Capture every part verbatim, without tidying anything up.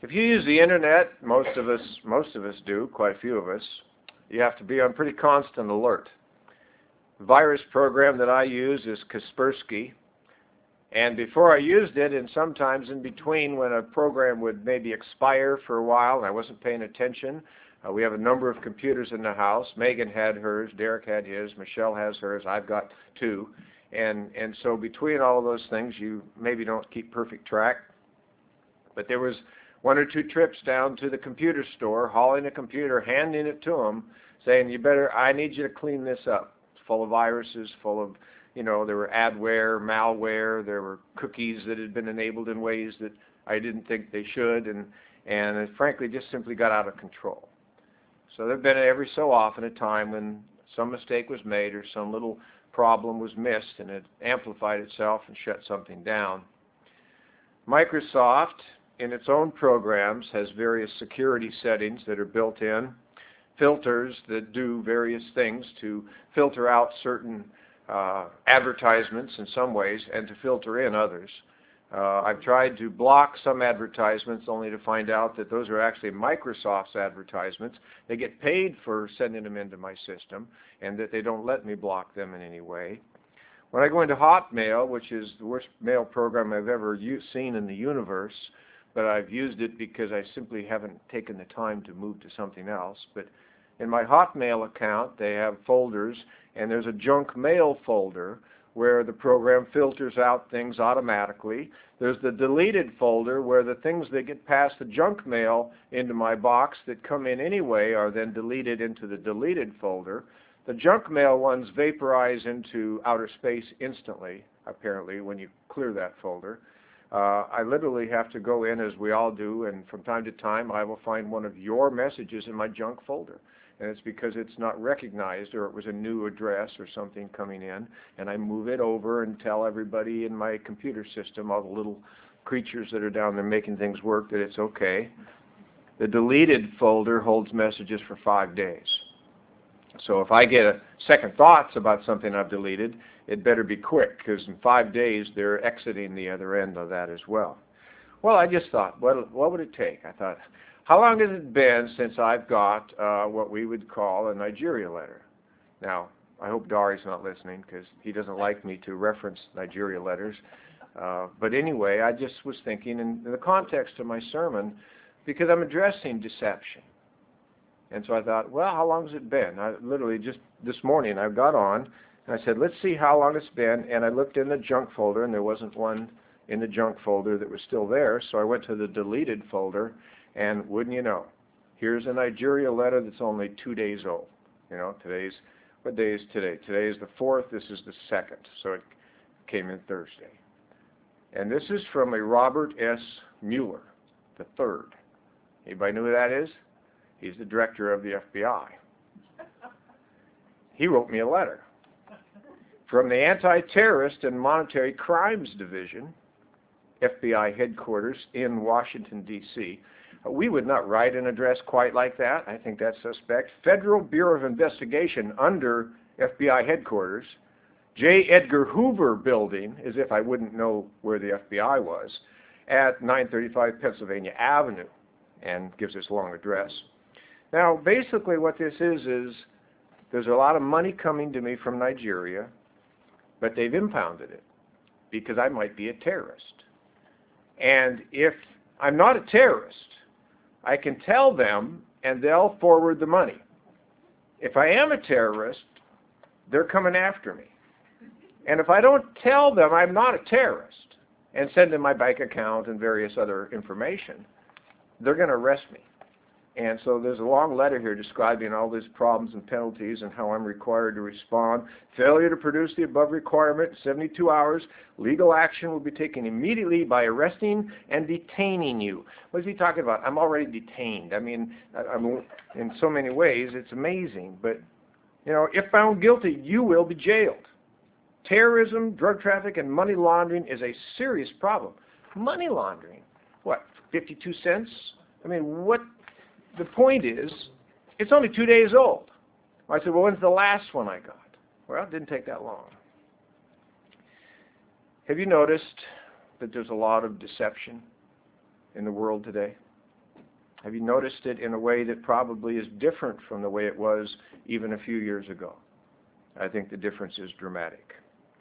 If you use the internet, most of us, most of us do, quite a few of us, you have to be on pretty constant alert. The virus program that I use is Kaspersky, and before I used it, and sometimes in between when a program would maybe expire for a while and I wasn't paying attention, uh, we have a number of computers in the house. Megan had hers, Derek had his, Michelle has hers, I've got two, and, and so between all of those things you maybe don't keep perfect track, but there was one or two trips down to the computer store, hauling a computer, handing it to them, saying, you better, I need you to clean this up. It's full of viruses, full of, you know, there were adware, malware, there were cookies that had been enabled in ways that I didn't think they should, and, and it frankly just simply got out of control. So there have been every so often a time when some mistake was made or some little problem was missed and it amplified itself and shut something down. Microsoft, in its own programs, has various security settings that are built in, filters that do various things to filter out certain uh, advertisements in some ways and to filter in others. Uh, I've tried to block some advertisements only to find out that those are actually Microsoft's advertisements. They get paid for sending them into my system and that they don't let me block them in any way. When I go into Hotmail, which is the worst mail program I've ever seen in the universe, but I've used it because I simply haven't taken the time to move to something else. But in my Hotmail account, they have folders, and there's a junk mail folder where the program filters out things automatically. There's the deleted folder where the things that get past the junk mail into my box that come in anyway are then deleted into the deleted folder. The junk mail ones vaporize into outer space instantly, apparently, when you clear that folder. Uh, I literally have to go in, as we all do, and from time to time I will find one of your messages in my junk folder. And it's because it's not recognized or it was a new address or something coming in, and I move it over and tell everybody in my computer system, all the little creatures that are down there making things work, that it's okay. The deleted folder holds messages for five days. So if I get a second thoughts about something I've deleted, it better be quick, because in five days they're exiting the other end of that as well. Well, I just thought, what, what would it take? I thought, how long has it been since I've got uh, what we would call a Nigeria letter? Now, I hope Dari's not listening, because he doesn't like me to reference Nigeria letters. Uh, but anyway, I just was thinking in, in the context of my sermon, because I'm addressing deception. And so I thought, well, how long has it been? I literally just this morning I got on, and I said, let's see how long it's been. And I looked in the junk folder, and there wasn't one in the junk folder that was still there. So I went to the deleted folder, and wouldn't you know, here's a Nigeria letter that's only two days old. You know, today's, what day is today? Today is the fourth, this is the second. So it came in Thursday. And this is from a Robert S. Mueller, the third. Anybody know who that is? He's the director of the F B I. He wrote me a letter from the Anti-Terrorist and Monetary Crimes Division, F B I headquarters in Washington, D C We would not write an address quite like that. I think that's suspect. Federal Bureau of Investigation under F B I headquarters, J. Edgar Hoover Building, as if I wouldn't know where the F B I was, at nine thirty-five Pennsylvania Avenue, and gives this long address. Now, basically what this is, is there's a lot of money coming to me from Nigeria, but they've impounded it because I might be a terrorist. And if I'm not a terrorist, I can tell them and they'll forward the money. If I am a terrorist, they're coming after me. And if I don't tell them I'm not a terrorist and send them my bank account and various other information, they're going to arrest me. And so there's a long letter here describing all these problems and penalties and how I'm required to respond. Failure to produce the above requirement, seventy-two hours, legal action will be taken immediately by arresting and detaining you. What is he talking about? I'm already detained. I mean, I'm, in so many ways, it's amazing. But, you know, if found guilty, you will be jailed. Terrorism, drug traffic, and money laundering is a serious problem. Money laundering? What, fifty-two cents? I mean, what? The point is, it's only two days old. I said, well, when's the last one I got? Well, it didn't take that long. Have you noticed that there's a lot of deception in the world today? Have you noticed it in a way that probably is different from the way it was even a few years ago? I think the difference is dramatic.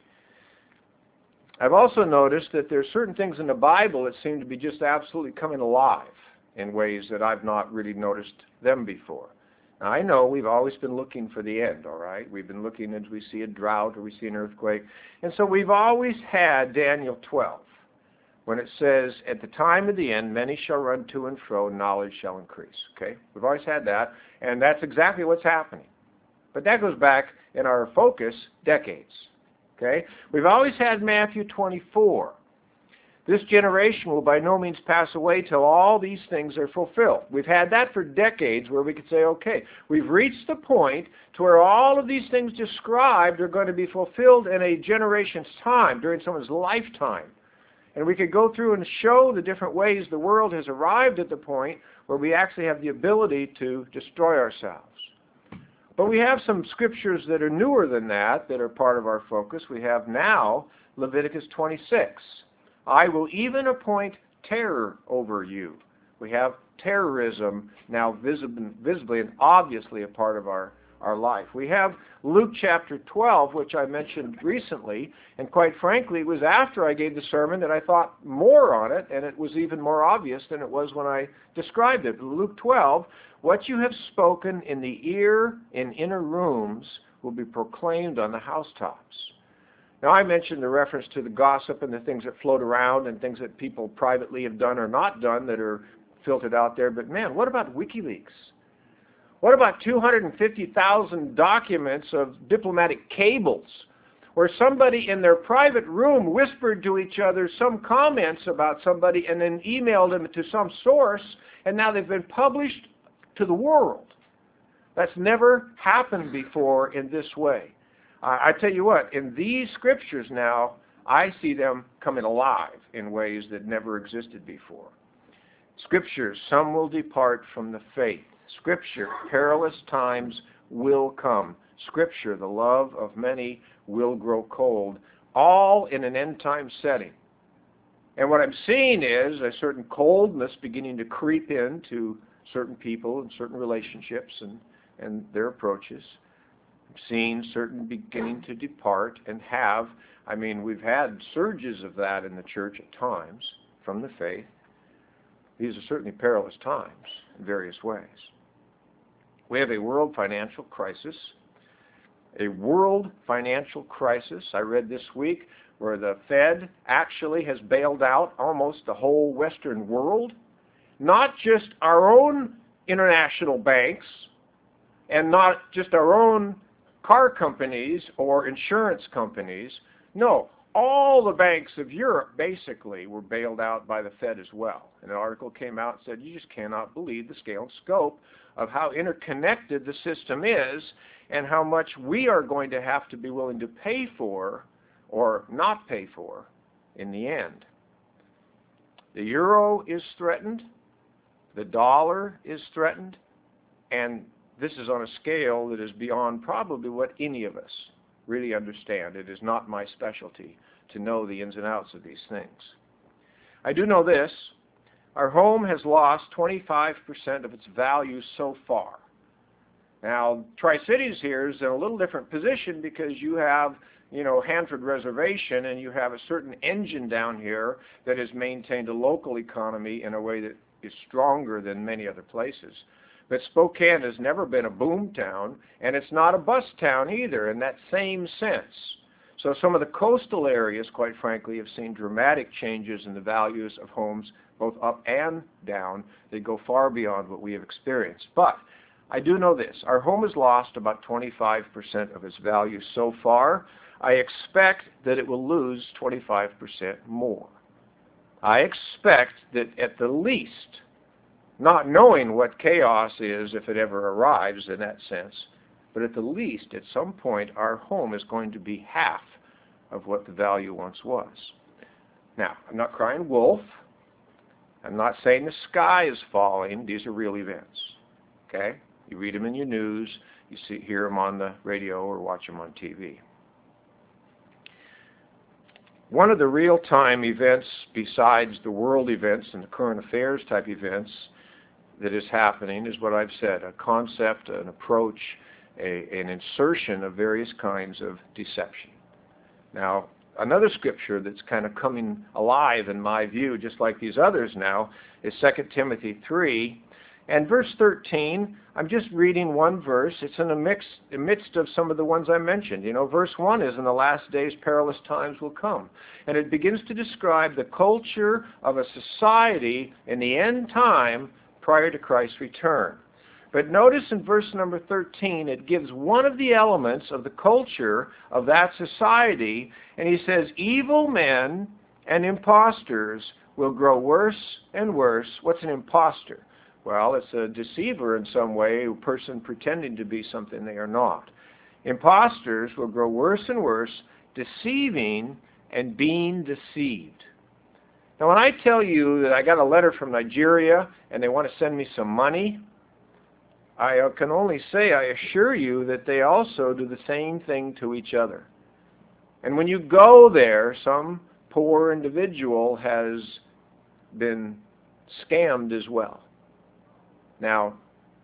I've also noticed that there are certain things in the Bible that seem to be just absolutely coming alive in ways that I've not really noticed them before. Now, I know we've always been looking for the end, all right? We've been looking as we see a drought or we see an earthquake. And so we've always had Daniel twelve, when it says, at the time of the end, many shall run to and fro, knowledge shall increase. Okay? We've always had that, and that's exactly what's happening. But that goes back in our focus decades. Okay? We've always had Matthew twenty-four. This generation will by no means pass away till all these things are fulfilled. We've had that for decades where we could say, okay, we've reached the point to where all of these things described are going to be fulfilled in a generation's time, during someone's lifetime. And we could go through and show the different ways the world has arrived at the point where we actually have the ability to destroy ourselves. But we have some scriptures that are newer than that, that are part of our focus. We have now Leviticus twenty-six. I will even appoint terror over you. We have terrorism now visibly, visibly and obviously a part of our, our life. We have Luke chapter twelve, which I mentioned recently, and quite frankly, it was after I gave the sermon that I thought more on it, and it was even more obvious than it was when I described it. Luke twelve, what you have spoken in the ear in inner rooms will be proclaimed on the housetops. Now, I mentioned the reference to the gossip and the things that float around and things that people privately have done or not done that are filtered out there. But man, what about WikiLeaks? What about two hundred fifty thousand documents of diplomatic cables where somebody in their private room whispered to each other some comments about somebody and then emailed them to some source, and now they've been published to the world? That's never happened before in this way. I tell you what, in these scriptures now, I see them coming alive in ways that never existed before. Scripture, some will depart from the faith. Scripture, perilous times will come. Scripture, the love of many will grow cold. All in an end-time setting. And what I'm seeing is a certain coldness beginning to creep into certain people and certain relationships and, and their approaches. Seen certain beginning to depart and have, I mean, we've had surges of that in the church at times from the faith. These are certainly perilous times in various ways. We have a world financial crisis. A world financial crisis. I read this week where the Fed actually has bailed out almost the whole Western world, not just our own international banks and not just our own car companies or insurance companies. No, all the banks of Europe basically were bailed out by the Fed as well. And an article came out and said, you just cannot believe the scale and scope of how interconnected the system is and how much we are going to have to be willing to pay for or not pay for in the end. The euro is threatened, the dollar is threatened, and this is on a scale that is beyond probably what any of us really understand. It is not my specialty to know the ins and outs of these things. I do know this. Our home has lost twenty-five percent of its value so far. Now, Tri-Cities here is in a little different position because you have, you know, Hanford Reservation, and you have a certain engine down here that has maintained a local economy in a way that is stronger than many other places. But Spokane has never been a boom town, and it's not a bust town either in that same sense. So some of the coastal areas, quite frankly, have seen dramatic changes in the values of homes, both up and down. They go far beyond what we have experienced. But I do know this. Our home has lost about twenty-five percent of its value so far. I expect that it will lose twenty-five percent more. I expect that at the least, not knowing what chaos is if it ever arrives in that sense, but at the least, at some point, our home is going to be half of what the value once was. Now, I'm not crying wolf. I'm not saying the sky is falling. These are real events. Okay? You read them in your news. You see, hear them on the radio or watch them on T V. One of the real-time events besides the world events and the current affairs type events that is happening is what I've said, a concept, an approach, a, an insertion of various kinds of deception. Now, another scripture that's kind of coming alive in my view, just like these others now, is Second Timothy three. And verse thirteen, I'm just reading one verse. It's in the mix, the midst of some of the ones I mentioned. You know, verse one is, in the last days perilous times will come. And it begins to describe the culture of a society in the end time prior to Christ's return. But notice in verse number thirteen, it gives one of the elements of the culture of that society, and he says, evil men and impostors will grow worse and worse. What's an impostor? Well, it's a deceiver in some way, a person pretending to be something they are not. Impostors will grow worse and worse, deceiving and being deceived. Now, when I tell you that I got a letter from Nigeria and they want to send me some money, I can only say, I assure you, that they also do the same thing to each other. And when you go there, some poor individual has been scammed as well. Now,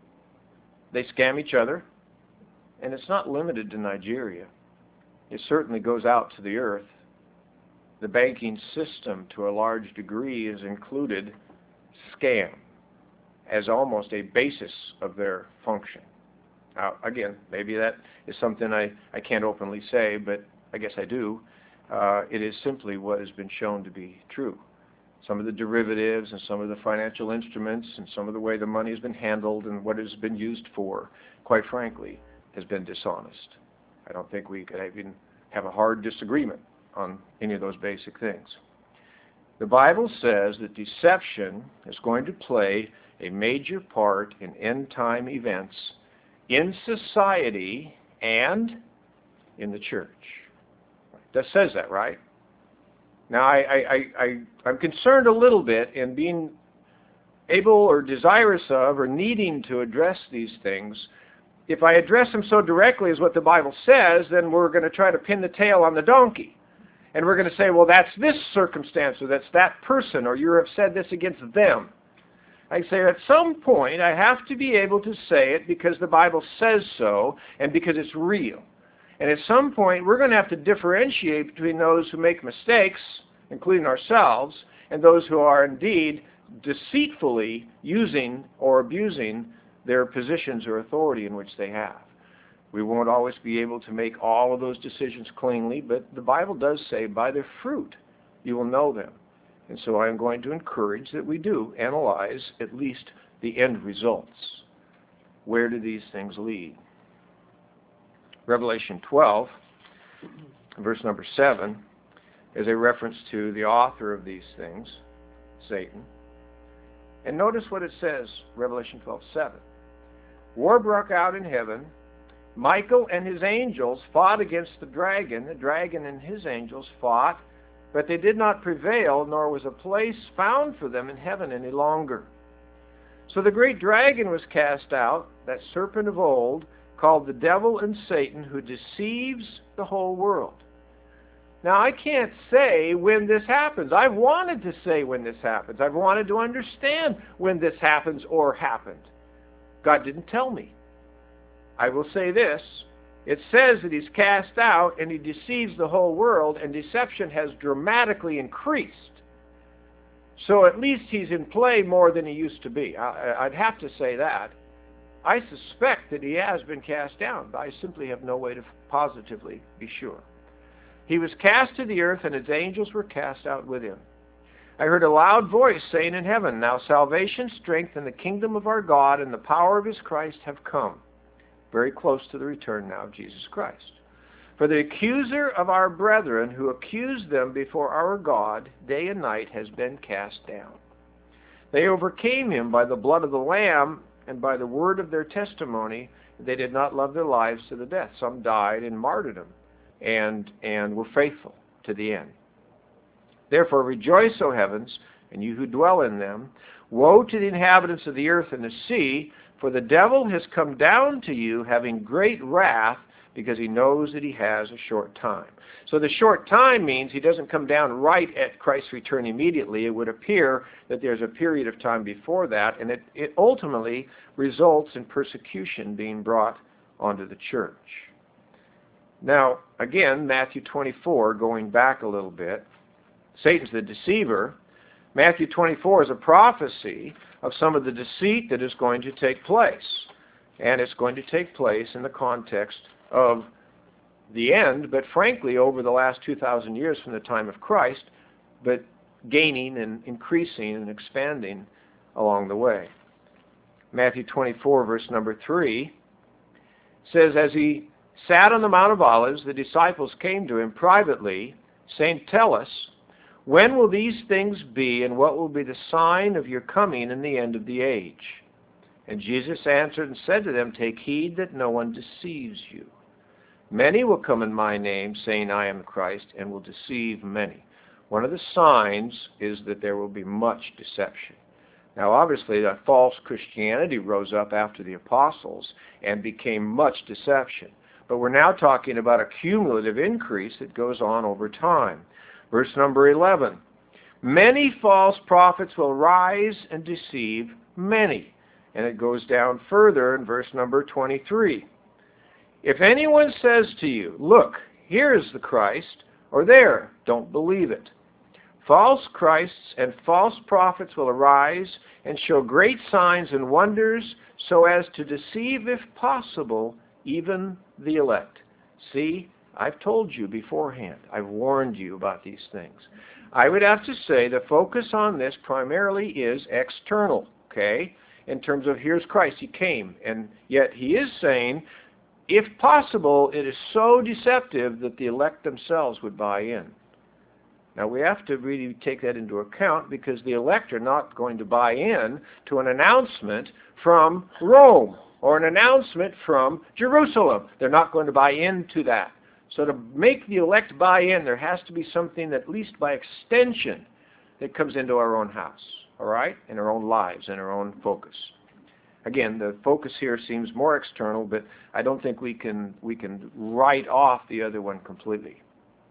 they scam each other, and it's not limited to Nigeria. It certainly goes out to the earth. The banking system, to a large degree, is included scam as almost a basis of their function. Now, again, maybe that is something I, I can't openly say, but I guess I do. Uh, it is simply what has been shown to be true. Some of the derivatives and some of the financial instruments and some of the way the money has been handled and what it has been used for, quite frankly, has been dishonest. I don't think we could even have a hard disagreement on any of those basic things. The Bible says that deception is going to play a major part in end-time events in society and in the church. That says that, right? Now, I, I, I, I'm concerned a little bit in being able or desirous of or needing to address these things. If I address them so directly as what the Bible says, then we're going to try to pin the tail on the donkey. And we're going to say, well, that's this circumstance, or that's that person, or you have said this against them. I say at some point I have to be able to say it because the Bible says so and because it's real. And at some point, we're going to have to differentiate between those who make mistakes, including ourselves, and those who are indeed deceitfully using or abusing their positions or authority in which they have. We won't always be able to make all of those decisions cleanly, but the Bible does say, by their fruit you will know them. And so I'm going to encourage that we do analyze at least the end results. Where do these things lead? Revelation twelve, verse number seven, is a reference to the author of these things, Satan. And notice what it says, Revelation twelve seven. War broke out in heaven. Michael and his angels fought against the dragon. The dragon and his angels fought, but they did not prevail, nor was a place found for them in heaven any longer. So the great dragon was cast out, that serpent of old, called the devil and Satan, who deceives the whole world. Now, I can't say when this happens. I've wanted to say when this happens. I've wanted to understand when this happens or happened. God didn't tell me. I will say this. It says that he's cast out and he deceives the whole world, and deception has dramatically increased. So at least he's in play more than he used to be. I, I'd have to say that. I suspect that he has been cast down, but I simply have no way to positively be sure. He was cast to the earth, and his angels were cast out with him. I heard a loud voice saying in heaven, now salvation, strength, and the kingdom of our God and the power of his Christ have come. Very close to the return now of Jesus Christ. For the accuser of our brethren, who accused them before our God day and night, has been cast down. They overcame him by the blood of the Lamb and by the word of their testimony. They did not love their lives to the death. Some died in martyrdom and, and were faithful to the end. Therefore rejoice, O heavens, and you who dwell in them. Woe to the inhabitants of the earth and the sea, for the devil has come down to you, having great wrath, because he knows that he has a short time. So the short time means he doesn't come down right at Christ's return immediately. It would appear that there's a period of time before that, and it, it ultimately results in persecution being brought onto the church. Now, again, Matthew twenty-four, going back a little bit, Satan's the deceiver. Matthew twenty-four is a prophecy of some of the deceit that is going to take place. And it's going to take place in the context of the end, but frankly, over the last two thousand years from the time of Christ, but gaining and increasing and expanding along the way. Matthew twenty-four, verse number three, says, as he sat on the Mount of Olives, the disciples came to him privately, saying, tell us, when will these things be, and what will be the sign of your coming in the end of the age? And Jesus answered and said to them, take heed that no one deceives you. Many will come in my name, saying, I am Christ, and will deceive many. One of the signs is that there will be much deception. Now, obviously, that false Christianity rose up after the apostles and became much deception. But we're now talking about a cumulative increase that goes on over time. Verse number eleven, many false prophets will rise and deceive many. And it goes down further in verse number twenty-three. If anyone says to you, look, here is the Christ, or there, don't believe it. False Christs and false prophets will arise and show great signs and wonders, so as to deceive, if possible, even the elect. See, I've told you beforehand. I've warned you about these things. I would have to say the focus on this primarily is external, okay? In terms of here's Christ, he came, and yet he is saying, if possible, it is so deceptive that the elect themselves would buy in. Now we have to really take that into account, because the elect are not going to buy in to an announcement from Rome or an announcement from Jerusalem. They're not going to buy into that. So to make the elect buy in, there has to be something, at least by extension, that comes into our own house. All right? In our own lives, in our own focus. Again, the focus here seems more external, but I don't think we can we can write off the other one completely.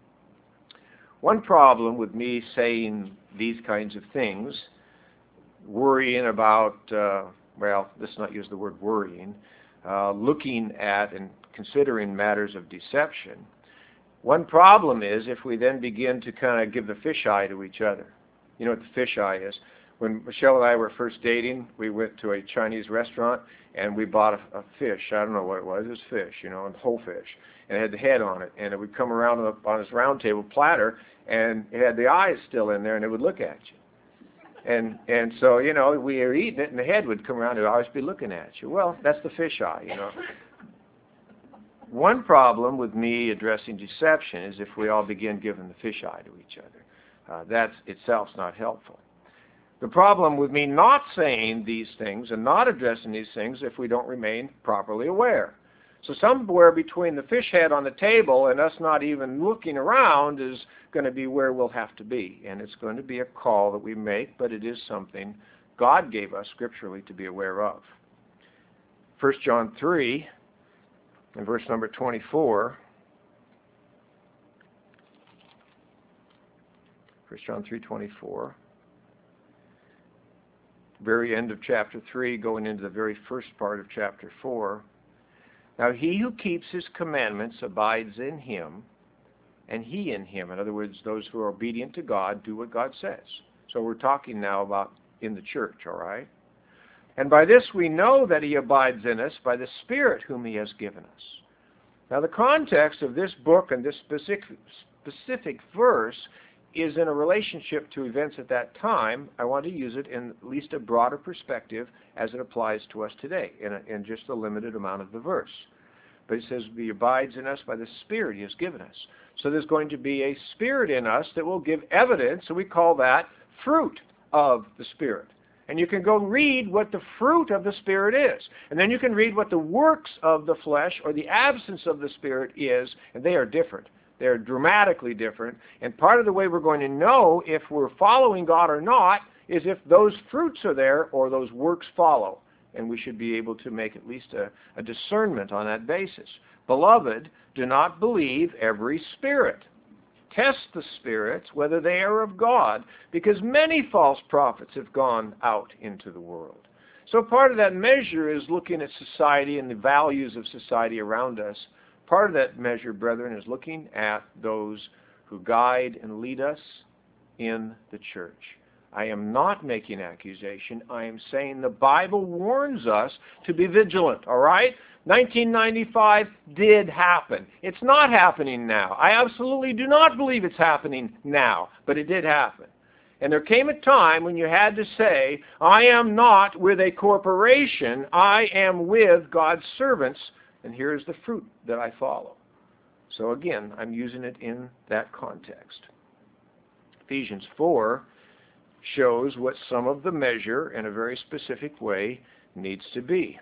One problem with me saying these kinds of things, worrying about, uh, well, let's not use the word worrying, uh, looking at and considering matters of deception, one problem is if we then begin to kind of give the fisheye to each other. You know what the fisheye is? When Michelle and I were first dating, we went to a Chinese restaurant and we bought a, a fish. I don't know what it was. It was fish, you know, a whole fish. And it had the head on it. And it would come around on, on this round table platter, and it had the eyes still in there, and it would look at you. And and so, you know, we were eating it, and the head would come around and it would always be looking at you. Well, that's the fish eye, you know. One problem with me addressing deception is if we all begin giving the fish eye to each other. Uh, that itself is not helpful. The problem with me not saying these things and not addressing these things if we don't remain properly aware. So somewhere between the fish head on the table and us not even looking around is going to be where we'll have to be. And it's going to be a call that we make, but it is something God gave us scripturally to be aware of. First John three, in verse number twenty-four. First John three twenty-four. Very end of chapter three, going into the very first part of chapter four. Now he who keeps his commandments abides in him, and he in him. In other words, those who are obedient to God do what God says. So we're talking now about in the church, all right? And by this we know that he abides in us by the Spirit whom he has given us. Now the context of this book and this specific, specific verse is in a relationship to events at that time. I want to use it in at least a broader perspective as it applies to us today, in, a, in just a limited amount of the verse. But it says, he abides in us by the Spirit he has given us. So there's going to be a Spirit in us that will give evidence, and we call that fruit of the Spirit. And you can go read what the fruit of the Spirit is. And then you can read what the works of the flesh or the absence of the Spirit is, and they are different. They're dramatically different. And part of the way we're going to know if we're following God or not is if those fruits are there or those works follow. and we should be able to make at least a, a discernment on that basis. Beloved, do not believe every spirit. Test the spirits whether they are of God, because many false prophets have gone out into the world. So part of that measure is looking at society and the values of society around us. Part of that measure, brethren, is looking at those who guide and lead us in the church. I am not making accusation. I am saying the Bible warns us to be vigilant, all right? nineteen ninety-five did happen. It's not happening now. I absolutely do not believe it's happening now, but it did happen. And there came a time when you had to say, I am not with a corporation. I am with God's servants, and here's the fruit that I follow. So again, I'm using it in that context. Ephesians four shows what some of the measure in a very specific way needs to be.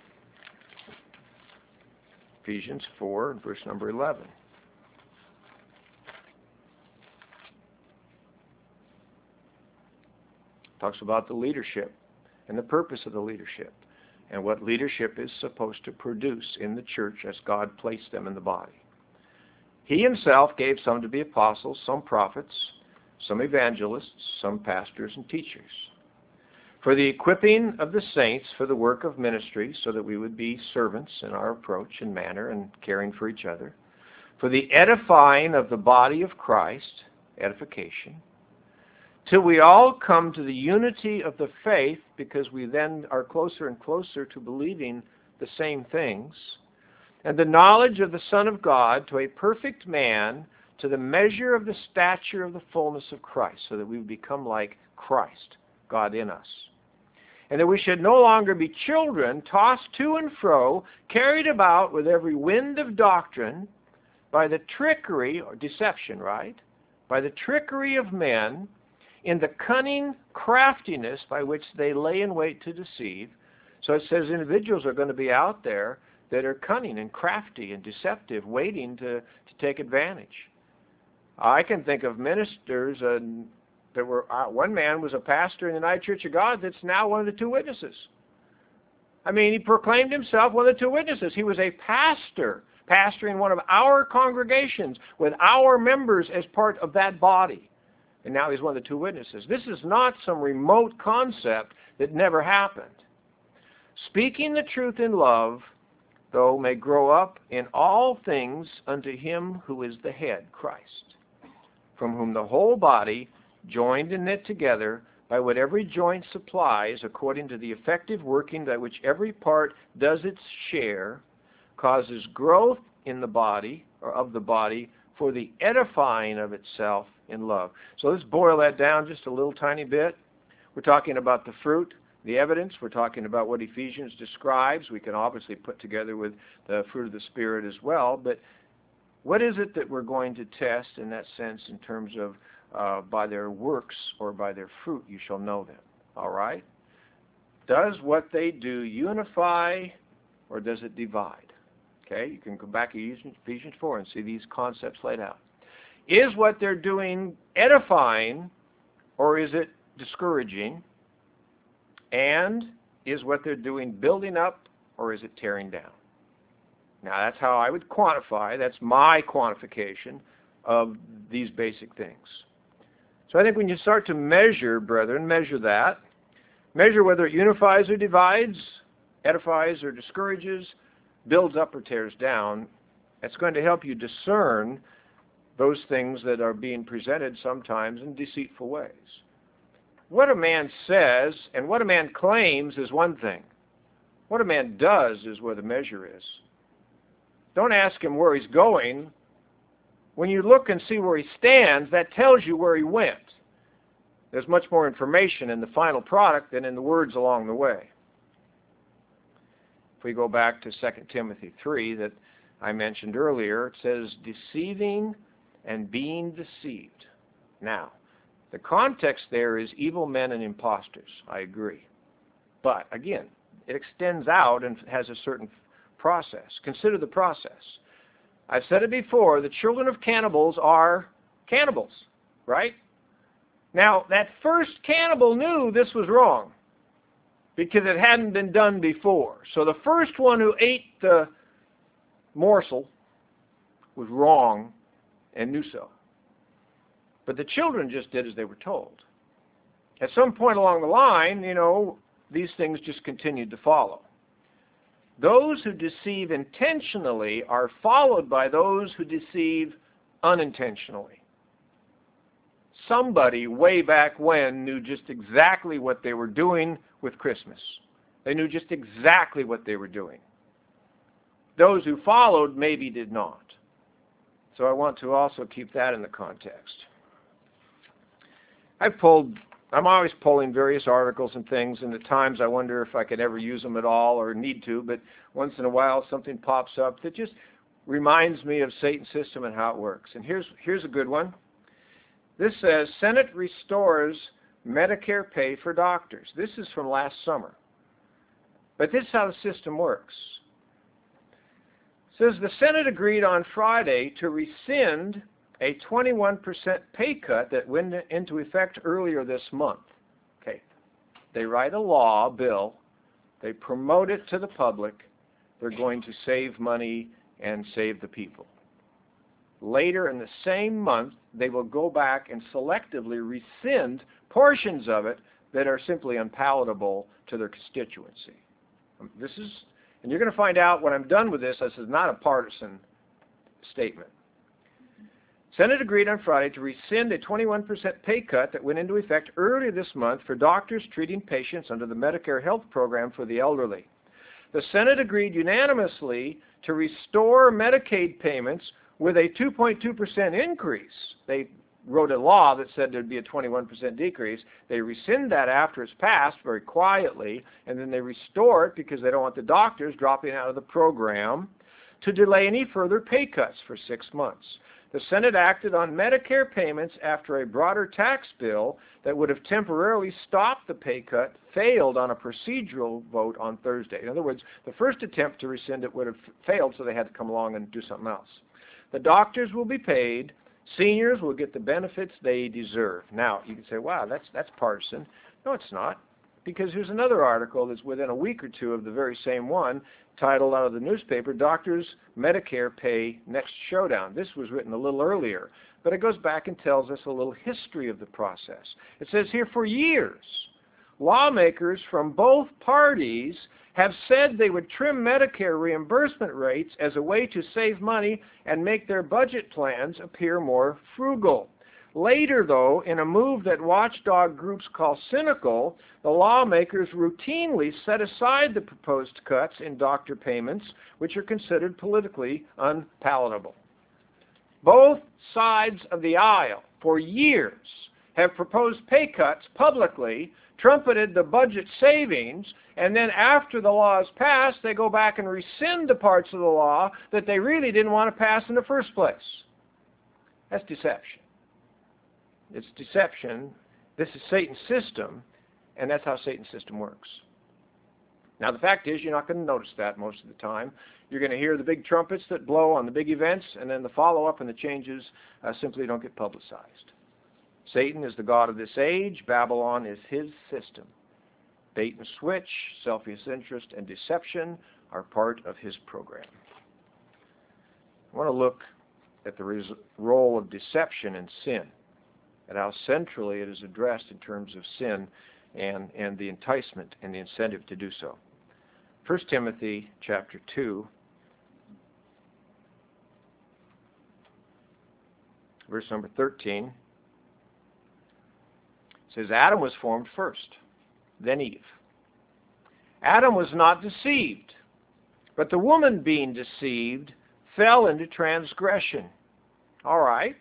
Ephesians four, verse number eleven. Talks about the leadership and the purpose of the leadership and what leadership is supposed to produce in the church as God placed them in the body. He himself gave some to be apostles, some prophets, some evangelists, some pastors and teachers, for the equipping of the saints for the work of ministry, so that we would be servants in our approach and manner and caring for each other, for the edifying of the body of Christ, edification, till we all come to the unity of the faith, because we then are closer and closer to believing the same things, and the knowledge of the Son of God, to a perfect man, to the measure of the stature of the fullness of Christ, so that we would become like Christ, God in us. And that we should no longer be children, tossed to and fro, carried about with every wind of doctrine, by the trickery, or deception, right? By the trickery of men, in the cunning craftiness by which they lay in wait to deceive. So it says individuals are going to be out there that are cunning and crafty and deceptive, waiting to, to take advantage. I can think of ministers, uh, that were, uh, one man was a pastor in the United Church of God that's now one of the two witnesses. I mean, he proclaimed himself one of the two witnesses. He was a pastor, pastoring one of our congregations with our members as part of that body. And now he's one of the two witnesses. This is not some remote concept that never happened. Speaking the truth in love, though, may grow up in all things unto him who is the head, Christ, from whom the whole body, joined and knit together by what every joint supplies, according to the effective working by which every part does its share, causes growth in the body, or of the body, for the edifying of itself in love. So let's boil that down just a little tiny bit. We're talking about the fruit, the evidence. We're talking about what Ephesians describes. We can obviously put together with the fruit of the Spirit as well. But what is it that we're going to test in that sense in terms of uh, by their works or by their fruit you shall know them? All right? Does what they do unify or does it divide? Okay, you can go back to Ephesians four and see these concepts laid out. Is what they're doing edifying or is it discouraging? And is what they're doing building up or is it tearing down? Now that's how I would quantify, that's my quantification of these basic things. So I think when you start to measure, brethren, measure that. Measure whether it unifies or divides, edifies or discourages, builds up or tears down. That's going to help you discern those things that are being presented sometimes in deceitful ways. What a man says and what a man claims is one thing. What a man does is where the measure is. Don't ask him where he's going. When you look and see where he stands, that tells you where he went. There's much more information in the final product than in the words along the way. If we go back to Second Timothy three that I mentioned earlier, it says, deceiving and being deceived. Now, the context there is evil men and impostors. I agree. But, again, it extends out and has a certain process. Consider the process. I've said it before, the children of cannibals are cannibals, right? Now, that first cannibal knew this was wrong. because it hadn't been done before. So the first one who ate the morsel was wrong and knew so. But the children just did as they were told. At some point along the line, you know, these things just continued to follow. Those who deceive intentionally are followed by those who deceive unintentionally. Somebody way back when knew just exactly what they were doing with Christmas. They knew just exactly what they were doing. Those who followed maybe did not. So I want to also keep that in the context. I've pulled, I'm always pulling various articles and things, and at times I wonder if I could ever use them at all or need to, but once in a while something pops up that just reminds me of Satan's system and how it works. And here's, here's a good one. This says, Senate restores Medicare pay for doctors. This is from last summer. But this is how the system works. It says the Senate agreed on Friday to rescind a twenty-one percent pay cut that went into effect earlier this month. Okay. They write a law, a bill, they promote it to the public, they're going to save money and save the people. Later in the same month, they will go back and selectively rescind portions of it that are simply unpalatable to their constituency. This is, and you're going to find out when I'm done with this, this is not a partisan statement. Senate agreed on Friday to rescind a twenty-one percent pay cut that went into effect earlier this month for doctors treating patients under the Medicare Health Program for the elderly. The Senate agreed unanimously to restore Medicaid payments with a two point two percent increase. They wrote a law that said there'd be a twenty-one percent decrease. They rescind that after it's passed very quietly, and then they restore it because they don't want the doctors dropping out of the program to delay any further pay cuts for six months. The Senate acted on Medicare payments after a broader tax bill that would have temporarily stopped the pay cut failed on a procedural vote on Thursday. In other words, the first attempt to rescind it would have failed, so they had to come along and do something else. The doctors will be paid. Seniors will get the benefits they deserve. Now, you can say, wow, that's, that's partisan. No, it's not. Because here's another article that's within a week or two of the very same one, titled out of the newspaper, Doctors Medicare Pay Next Showdown. This was written a little earlier, but it goes back and tells us a little history of the process. It says here, for years, lawmakers from both parties have said they would trim Medicare reimbursement rates as a way to save money and make their budget plans appear more frugal. Later, though, in a move that watchdog groups call cynical, the lawmakers routinely set aside the proposed cuts in doctor payments, which are considered politically unpalatable. Both sides of the aisle, for years, have proposed pay cuts publicly, trumpeted the budget savings, and then after the law is passed, they go back and rescind the parts of the law that they really didn't want to pass in the first place. That's deception. It's deception. This is Satan's system, and that's how Satan's system works. Now, the fact is, you're not going to notice that most of the time. You're going to hear the big trumpets that blow on the big events, and then the follow-up and the changes uh, simply don't get publicized. Satan is the god of this age. Babylon is his system. Bait and switch, selfish interest, and deception are part of his program. I want to look at the role of deception in sin, and how centrally it is addressed in terms of sin and, and the enticement and the incentive to do so. First Timothy chapter two, verse number thirteen, says, Adam was formed first, then Eve. Adam was not deceived, but the woman being deceived fell into transgression. All right.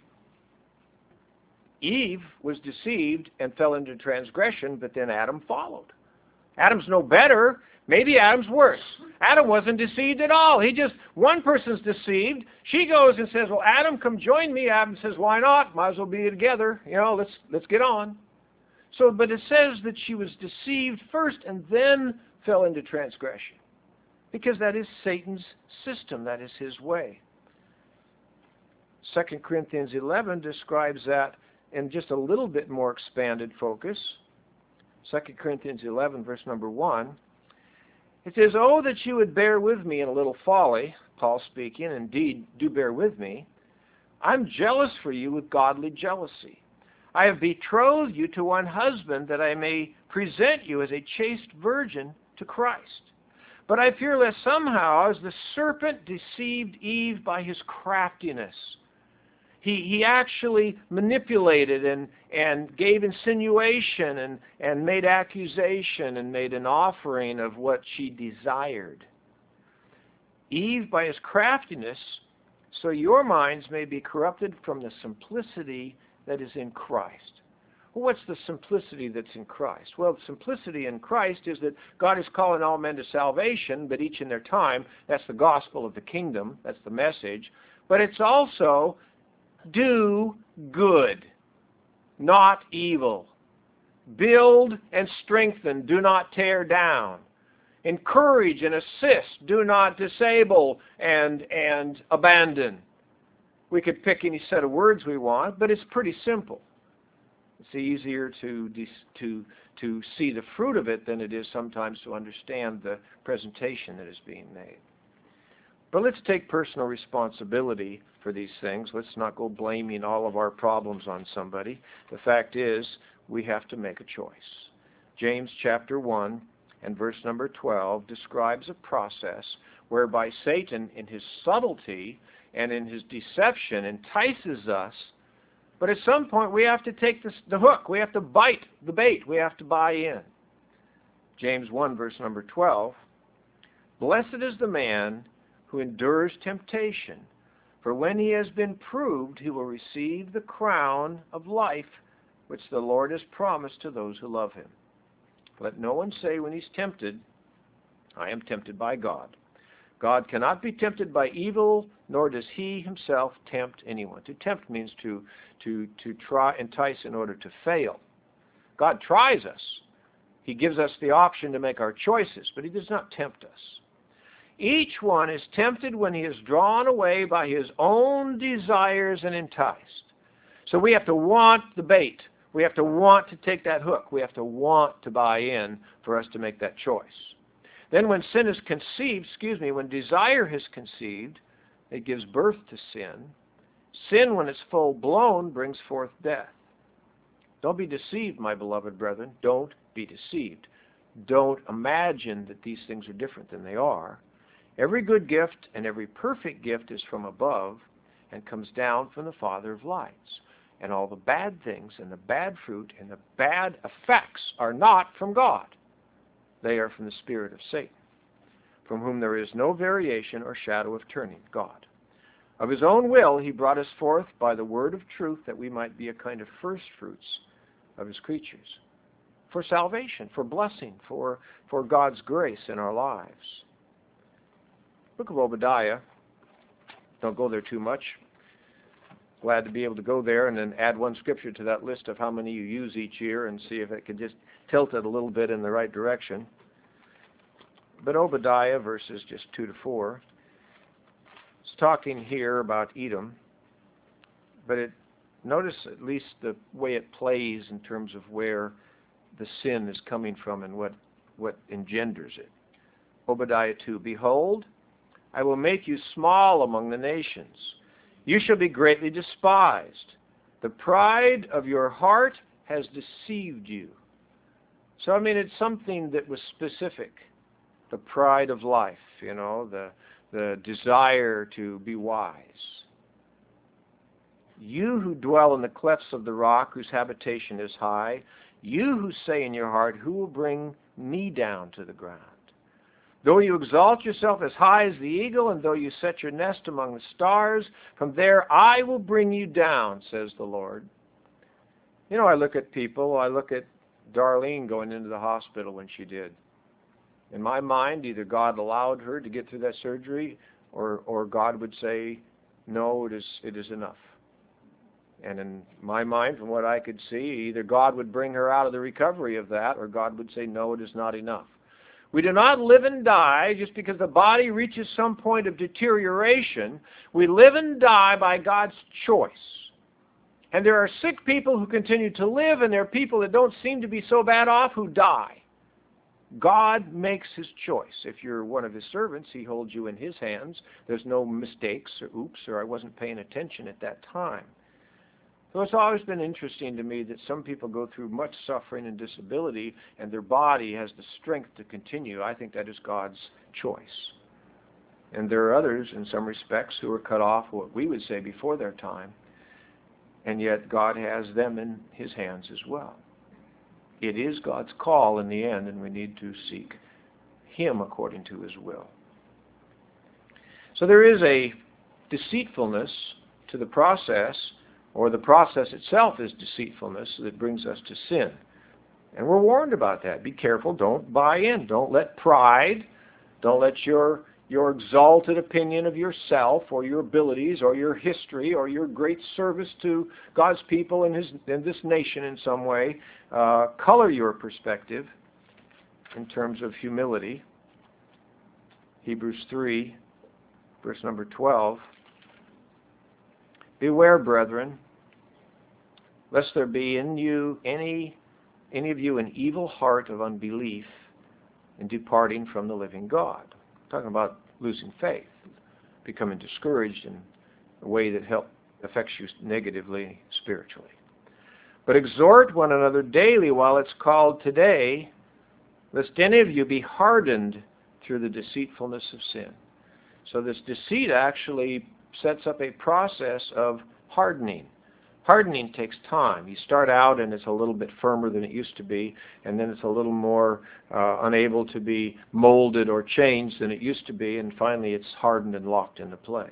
Eve was deceived and fell into transgression, but then Adam followed. Adam's no better. Maybe Adam's worse. Adam wasn't deceived at all. He just, one person's deceived. She goes and says, well, Adam, come join me. Adam says, why not? Might as well be together. You know, let's, let's get on. So, but it says that she was deceived first and then fell into transgression. Because that is Satan's system. That is his way. Second Corinthians eleven describes that in just a little bit more expanded focus. Second Corinthians eleven, verse number one. It says, "Oh, that you would bear with me in a little folly," Paul speaking, "indeed, do bear with me. I'm jealous for you with godly jealousy. I have betrothed you to one husband that I may present you as a chaste virgin to Christ. But I fear lest somehow, as the serpent deceived Eve by his craftiness," He, he actually manipulated and, and gave insinuation and, and made accusation and made an offering of what she desired. "Eve by his craftiness, so your minds may be corrupted from the simplicity that is in Christ." Well, what's the simplicity that's in Christ? Well, the simplicity in Christ is that God is calling all men to salvation, but each in their time. That's the gospel of the kingdom. That's the message. But it's also do good, not evil. Build and strengthen, do not tear down. Encourage and assist, do not disable and, and abandon. We could pick any set of words we want, but it's pretty simple. It's easier to, to, to see the fruit of it than it is sometimes to understand the presentation that is being made. But let's take personal responsibility for these things. Let's not go blaming all of our problems on somebody. The fact is, we have to make a choice. James chapter one and verse number twelve describes a process whereby Satan, in his subtlety and in his deception, entices us. But at some point, we have to take this, the hook. We have to bite the bait. We have to buy in. James one, verse number twelve. "Blessed is the man who endures temptation, for when he has been proved, he will receive the crown of life which the Lord has promised to those who love him. Let no one say when he's tempted, I am tempted by God. God cannot be tempted by evil, nor does he himself tempt anyone." To tempt means to, to, to try, entice in order to fail. God tries us. He gives us the option to make our choices, but he does not tempt us. "Each one is tempted when he is drawn away by his own desires and enticed." So we have to want the bait. We have to want to take that hook. We have to want to buy in for us to make that choice. Then when sin is conceived, excuse me, when desire is conceived, it gives birth to sin. Sin, when it's full blown, brings forth death. Don't be deceived, my beloved brethren. Don't be deceived. Don't imagine that these things are different than they are. Every good gift and every perfect gift is from above and comes down from the Father of lights. And all the bad things and the bad fruit and the bad effects are not from God. They are from the spirit of Satan, from whom there is no variation or shadow of turning, God. Of his own will he brought us forth by the word of truth, that we might be a kind of first fruits of his creatures, for salvation, for blessing, for, for God's grace in our lives. Book of Obadiah. Don't go there too much. Glad to be able to go there and then add one scripture to that list of how many you use each year and see if it can just tilt it a little bit in the right direction. But Obadiah, verses just two to four, it's talking here about Edom, but it notice at least the way it plays in terms of where the sin is coming from and what, what engenders it. Obadiah two, "Behold, I will make you small among the nations. You shall be greatly despised. The pride of your heart has deceived you." So, I mean, it's something that was specific. The pride of life, you know, the, the desire to be wise. "You who dwell in the clefts of the rock, whose habitation is high, you who say in your heart, who will bring me down to the ground? Though you exalt yourself as high as the eagle, and though you set your nest among the stars, from there I will bring you down, says the Lord. You know, I look at people, I look at Darlene going into the hospital when she did. In my mind, either God allowed her to get through that surgery, or, or God would say, no, it is, it is enough. And in my mind, from what I could see, either God would bring her out of the recovery of that, or God would say, no, it is not enough. We do not live and die just because the body reaches some point of deterioration. We live and die by God's choice. And there are sick people who continue to live, and there are people that don't seem to be so bad off who die. God makes his choice. If you're one of his servants, he holds you in his hands. There's no mistakes or oops or I wasn't paying attention at that time. So it's always been interesting to me that some people go through much suffering and disability and their body has the strength to continue. I think that is God's choice. And there are others, in some respects, who are cut off, what we would say, before their time. And yet God has them in his hands as well. It is God's call in the end, and we need to seek him according to his will. So there is a deceitfulness to the process, or the process itself is deceitfulness that brings us to sin. And we're warned about that. Be careful. Don't buy in. Don't let pride, don't let your your exalted opinion of yourself or your abilities or your history or your great service to God's people and his in this nation in some way uh, color your perspective in terms of humility. Hebrews three, verse number twelve. Beware, brethren, lest there be in you any any of you an evil heart of unbelief in departing from the living God. Talking about losing faith, becoming discouraged in a way that help, affects you negatively spiritually. But exhort one another daily while it's called today, lest any of you be hardened through the deceitfulness of sin. So this deceit actually sets up a process of hardening. Hardening takes time. You start out and it's a little bit firmer than it used to be, and then it's a little more uh, unable to be molded or changed than it used to be, and finally it's hardened and locked into place.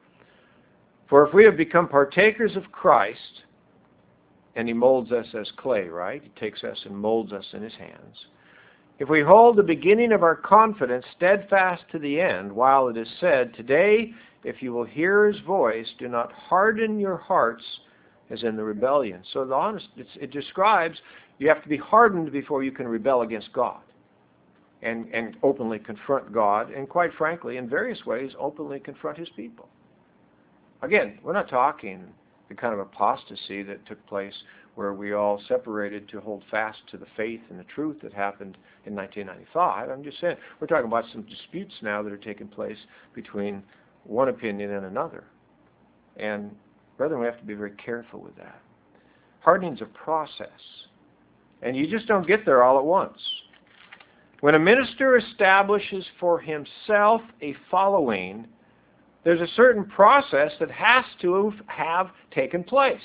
For if we have become partakers of Christ, and he molds us as clay, right? He takes us and molds us in his hands. If we hold the beginning of our confidence steadfast to the end, while it is said, today, if you will hear his voice, do not harden your hearts as in the rebellion. So the honest, it's, it describes you have to be hardened before you can rebel against God and, and openly confront God, and quite frankly, in various ways, openly confront his people. Again, we're not talking the kind of apostasy that took place where we all separated to hold fast to the faith and the truth that happened in nineteen ninety-five. I'm just saying, we're talking about some disputes now that are taking place between one opinion and another. And brethren, we have to be very careful with that. Hardening is a process, and you just don't get there all at once. When a minister establishes for himself a following, there's a certain process that has to have taken place.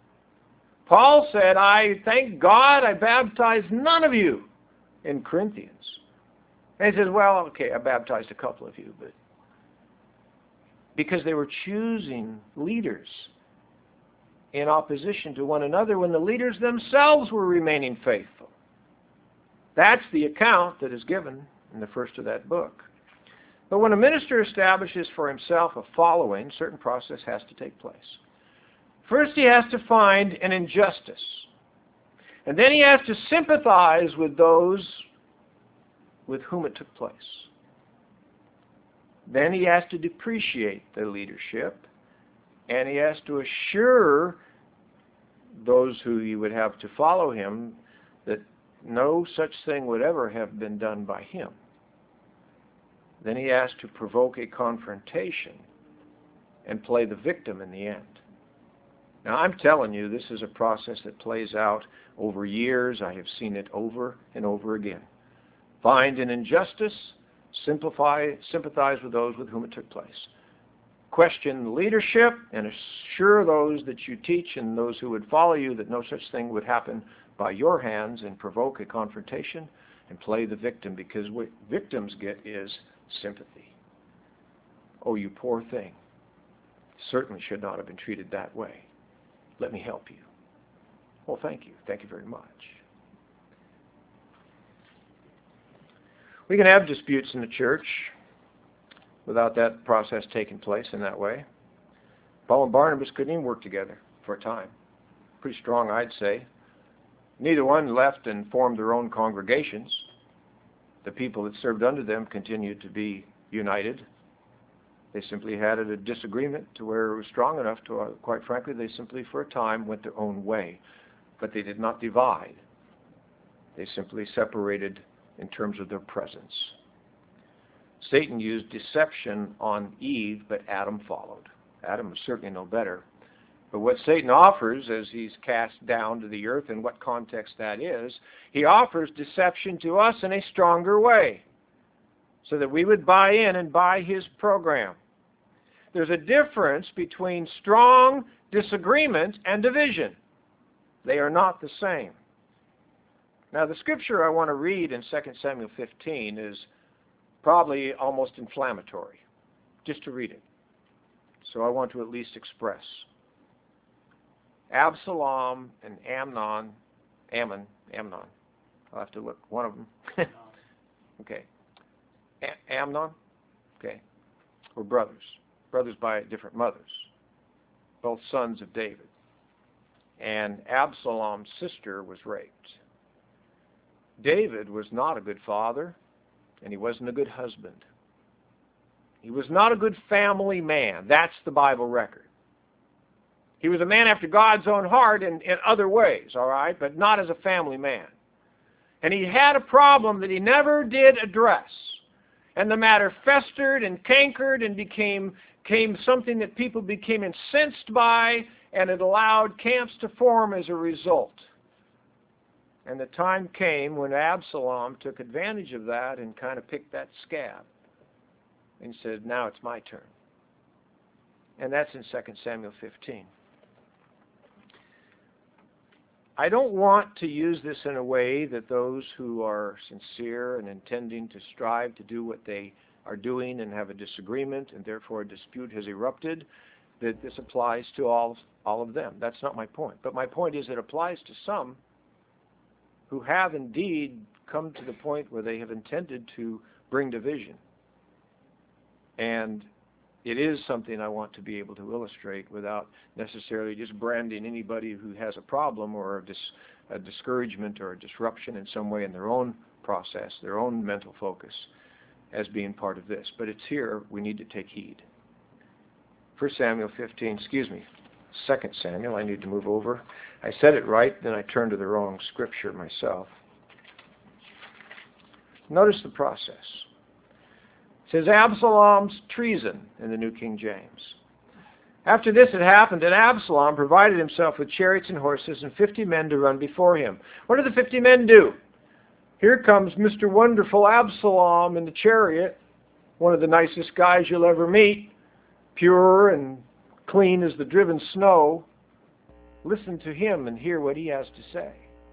Paul said, I thank God I baptized none of you in Corinthians. And he says, well, okay, I baptized a couple of you, but because they were choosing leaders in opposition to one another when the leaders themselves were remaining faithful. That's the account that is given in the first of that book. But when a minister establishes for himself a following, a certain process has to take place. First, he has to find an injustice. And then he has to sympathize with those with whom it took place. Then he has to depreciate the leadership, and he has to assure those who he would have to follow him that no such thing would ever have been done by him. Then he has to provoke a confrontation and play the victim in the end. Now, I'm telling you, this is a process that plays out over years. I have seen it over and over again. Find an injustice, simplify, sympathize with those with whom it took place. Question leadership and assure those that you teach and those who would follow you that no such thing would happen by your hands, and provoke a confrontation and play the victim, because what victims get is sympathy. Oh, you poor thing. Certainly should not have been treated that way. Let me help you. Well, thank you. Thank you very much. We can have disputes in the church without that process taking place in that way. Paul and Barnabas couldn't even work together for a time. Pretty strong, I'd say. Neither one left and formed their own congregations. The people that served under them continued to be united. They simply had a disagreement to where it was strong enough to, uh, quite frankly, they simply for a time went their own way. But they did not divide. They simply separated in terms of their presence. Satan used deception on Eve, but Adam followed. Adam was certainly no better. But what Satan offers as he's cast down to the earth, in what context that is, he offers deception to us in a stronger way, so that we would buy in and buy his program. There's a difference between strong disagreement and division. They are not the same. Now, the scripture I want to read in Second Samuel fifteen is probably almost inflammatory, just to read it. So I want to at least express. Absalom and Amnon, Ammon, Amnon, I'll have to look, one of them. Okay. A- Amnon, okay, were brothers. Brothers by different mothers, both sons of David. And Absalom's sister was raped. David was not a good father, and he wasn't a good husband. He was not a good family man. That's the Bible record. He was a man after God's own heart in, in other ways, all right, but not as a family man. And he had a problem that he never did address. And the matter festered and cankered and became, became something that people became incensed by, and it allowed camps to form as a result. And the time came when Absalom took advantage of that and kind of picked that scab and said, now it's my turn. And that's in Second Samuel fifteen. I don't want to use this in a way that those who are sincere and intending to strive to do what they are doing and have a disagreement and therefore a dispute has erupted, that this applies to all, all of them. That's not my point. But my point is it applies to some who have indeed come to the point where they have intended to bring division. And it is something I want to be able to illustrate without necessarily just branding anybody who has a problem or a, dis, a discouragement or a disruption in some way in their own process, their own mental focus, as being part of this. But it's here we need to take heed. First Samuel fifteen, excuse me, Second Samuel, I need to move over. I said it right, then I turned to the wrong scripture myself. Notice the process. It says Absalom's treason in the New King James. After this had happened, and Absalom provided himself with chariots and horses and fifty men to run before him. What do the fifty men do? Here comes Mister Wonderful Absalom in the chariot, one of the nicest guys you'll ever meet, pure and clean as the driven snow. Listen to him and hear what he has to say.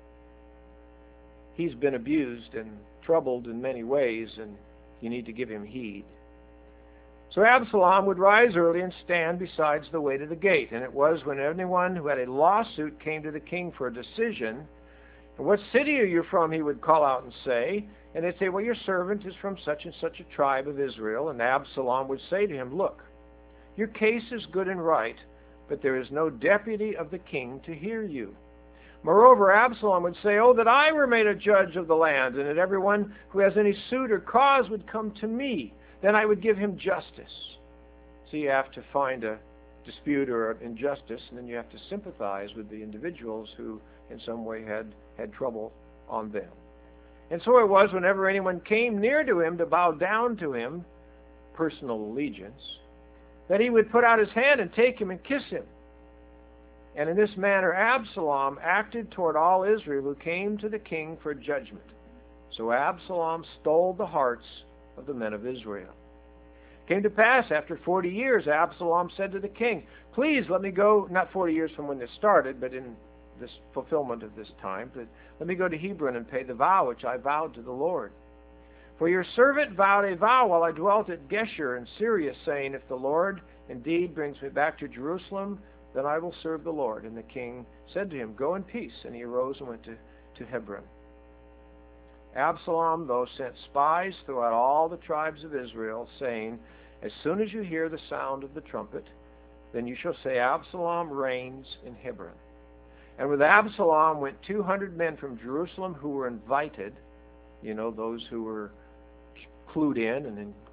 He's been abused and troubled in many ways, and you need to give him heed. So Absalom would rise early and stand besides the way to the gate. And it was when anyone who had a lawsuit came to the king for a decision, and what city are you from, he would call out and say, and they'd say, well, your servant is from such and such a tribe of Israel. And Absalom would say to him, look, your case is good and right, but there is no deputy of the king to hear you. Moreover, Absalom would say, oh, that I were made a judge of the land, and that everyone who has any suit or cause would come to me. Then I would give him justice. So you have to find a dispute or an injustice, and then you have to sympathize with the individuals who in some way had, had trouble on them. And so it was whenever anyone came near to him to bow down to him, personal allegiance, that he would put out his hand and take him and kiss him. And in this manner Absalom acted toward all Israel who came to the king for judgment. So Absalom stole the hearts of the men of Israel. It came to pass after forty years, Absalom said to the king, please let me go, not forty years from when this started, but in this fulfillment of this time, but let me go to Hebron and pay the vow which I vowed to the Lord. For your servant vowed a vow while I dwelt at Geshur in Syria, saying, if the Lord indeed brings me back to Jerusalem, then I will serve the Lord. And the king said to him, go in peace. And he arose and went to, to Hebron. Absalom, though, sent spies throughout all the tribes of Israel, saying, as soon as you hear the sound of the trumpet, then you shall say, Absalom reigns in Hebron. And with Absalom went two hundred men from Jerusalem who were invited, you know, those who were clued in and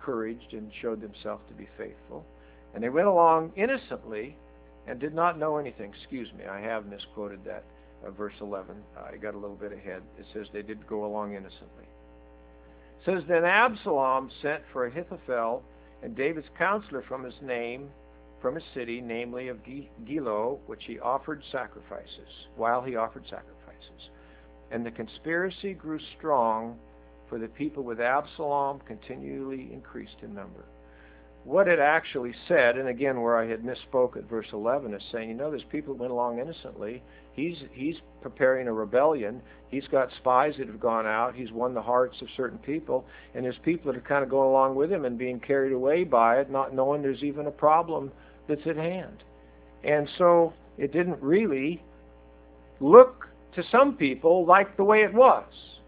encouraged and showed themselves to be faithful. And they went along innocently and did not know anything. Excuse me, I have misquoted that. Uh, verse eleven. I got a little bit ahead. It says they did go along innocently. It says, then Absalom sent for Ahithophel and David's counselor from his name, from his city, namely of Gilo, which he offered sacrifices, while he offered sacrifices. And the conspiracy grew strong, for the people with Absalom continually increased in number. What it actually said, and again where I had misspoke at verse eleven, is saying, you know, there's people that went along innocently. He's he's preparing a rebellion. He's got spies that have gone out. He's won the hearts of certain people. And there's people that are kind of going along with him and being carried away by it, not knowing there's even a problem that's at hand. And so it didn't really look to some people like the way it was.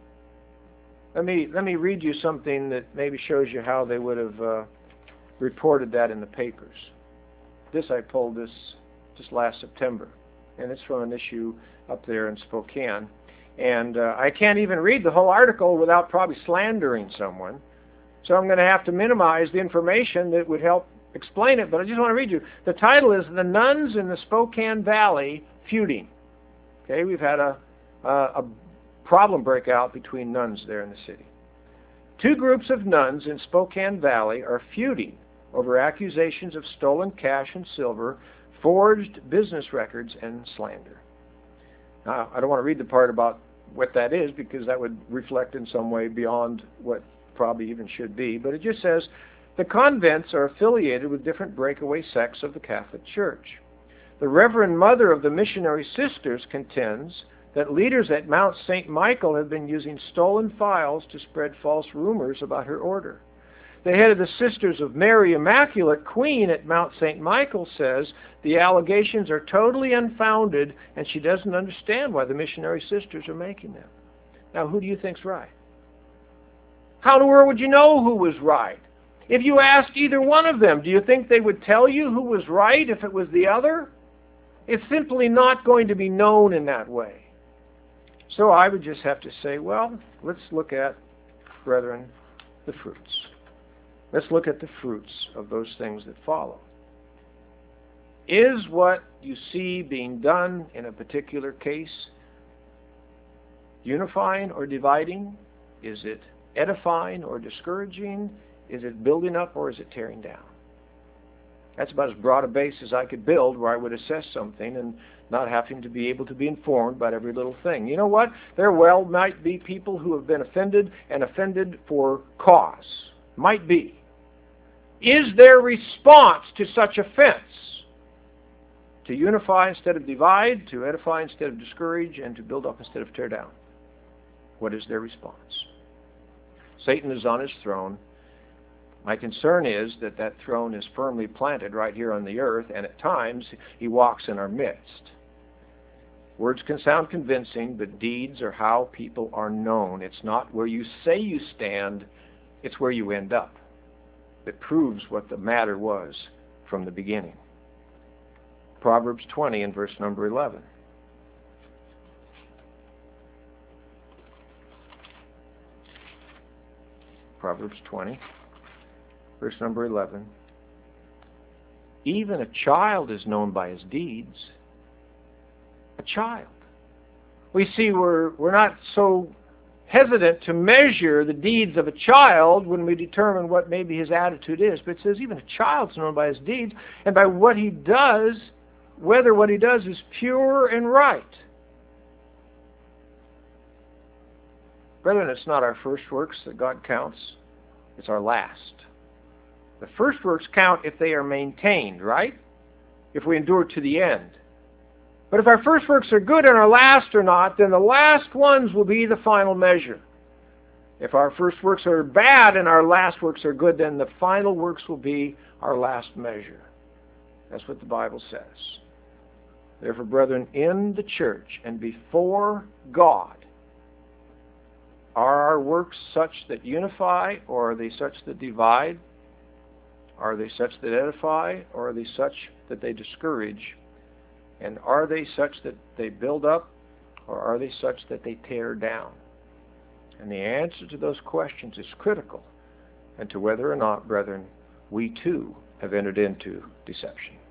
Let me let me read you something that maybe shows you how they would have uh, reported that in the papers. This I pulled this just last September, and it's from an issue up there in Spokane. And uh, I can't even read the whole article without probably slandering someone. So I'm going to have to minimize the information that would help explain it, but I just want to read you. The title is The Nuns in the Spokane Valley Feuding. Okay, we've had a, a, a problem break out between nuns there in the city. Two groups of nuns in Spokane Valley are feuding over accusations of stolen cash and silver, forged business records, and slander. Now, I don't want to read the part about what that is because that would reflect in some way beyond what probably even should be, but it just says, the convents are affiliated with different breakaway sects of the Catholic Church. The Reverend Mother of the Missionary Sisters contends that leaders at Mount Saint Michael have been using stolen files to spread false rumors about her order. The head of the Sisters of Mary Immaculate Queen at Mount Saint Michael says the allegations are totally unfounded and she doesn't understand why the missionary sisters are making them. Now, who do you think's right? How in the world would you know who was right? If you asked either one of them, do you think they would tell you who was right if it was the other? It's simply not going to be known in that way. So I would just have to say, well, let's look at, brethren, the fruits. Let's look at the fruits of those things that follow. Is what you see being done in a particular case unifying or dividing? Is it edifying or discouraging? Is it building up or is it tearing down? That's about as broad a base as I could build where I would assess something and not having to be able to be informed about every little thing. You know what? There well might be people who have been offended and offended for cause. Might be. Is their response to such offense to unify instead of divide, to edify instead of discourage, and to build up instead of tear down? What is their response? Satan is on his throne. My concern is that that throne is firmly planted right here on the earth, and at times he walks in our midst. Words can sound convincing, but deeds are how people are known. It's not where you say you stand, it's where you end up. That proves what the matter was from the beginning. Proverbs twenty and verse number eleven. Proverbs twenty, verse number eleven. Even a child is known by his deeds. A child. We see we're, we're not so hesitant to measure the deeds of a child when we determine what maybe his attitude is. But it says even a child's known by his deeds and by what he does, whether what he does is pure and right. Brethren, it's not our first works that God counts. It's our last. The first works count if they are maintained, right? If we endure to the end. But if our first works are good and our last are not, then the last ones will be the final measure. If our first works are bad and our last works are good, then the final works will be our last measure. That's what the Bible says. Therefore, brethren, in the church and before God, are our works such that unify, or are they such that divide? Are they such that edify, or are they such that they discourage? And are they such that they build up, or are they such that they tear down? And the answer to those questions is critical and to whether or not, brethren, we too have entered into deception.